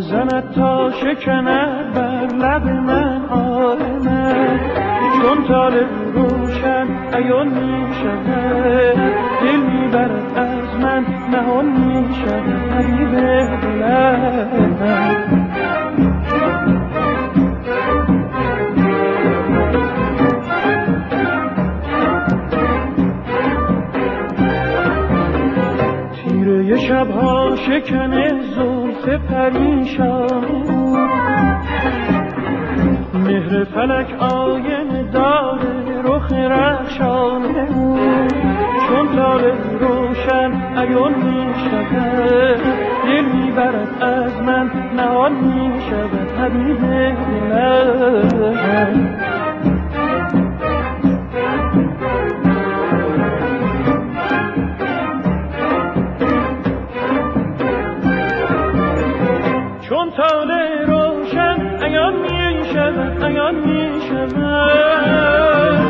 بزند تا شکند بر لب من آه من، چون طالع روشن عیان می شود، دل می برد از من نهان می شود حبیب دلم. تیره شبها شکن زلف پریشان، مهر فلک آینه داره رخ رخشانه، چون طالع روشن عیان می شود، دل می برد از من نهان می شود حبیب دلم. چون طالع روشن عیان می شود، عیان می شود،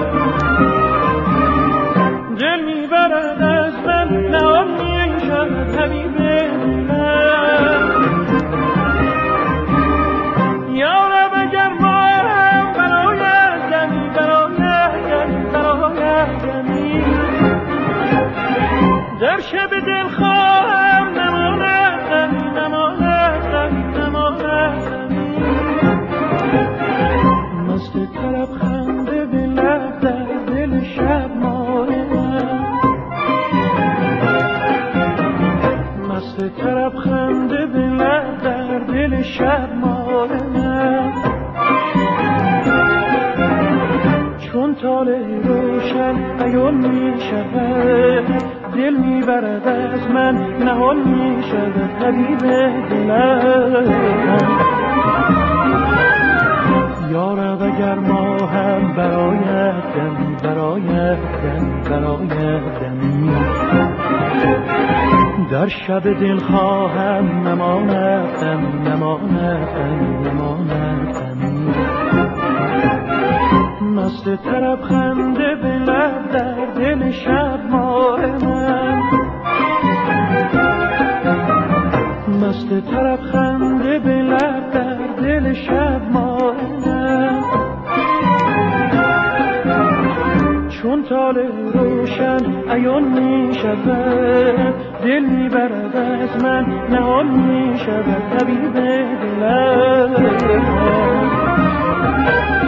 دل می برد از من نهان می شود حبیب دلم. یا رب اگر ما هم برایت دمی، برایت دمی، در شب دل خواهم نماند دمی، مست طرب خنده به لب در دل شب مانم، مست طرب خنده به لب در دل شب مانم، چون طالع روشن عیان می شود، دل می برد از من نهان می شود حبیب دلم. یا رب اگر ما هم برایت دمی، برایت دمی، در شب دل خواهم نماند دمی، مست طرب خنده به لب در دل شب ماه من، مست طرب خنده به لب در دل شب ماه من، چون طالع روشن عیان می شود، دل می برد از من نهان می شود حبیب دلم.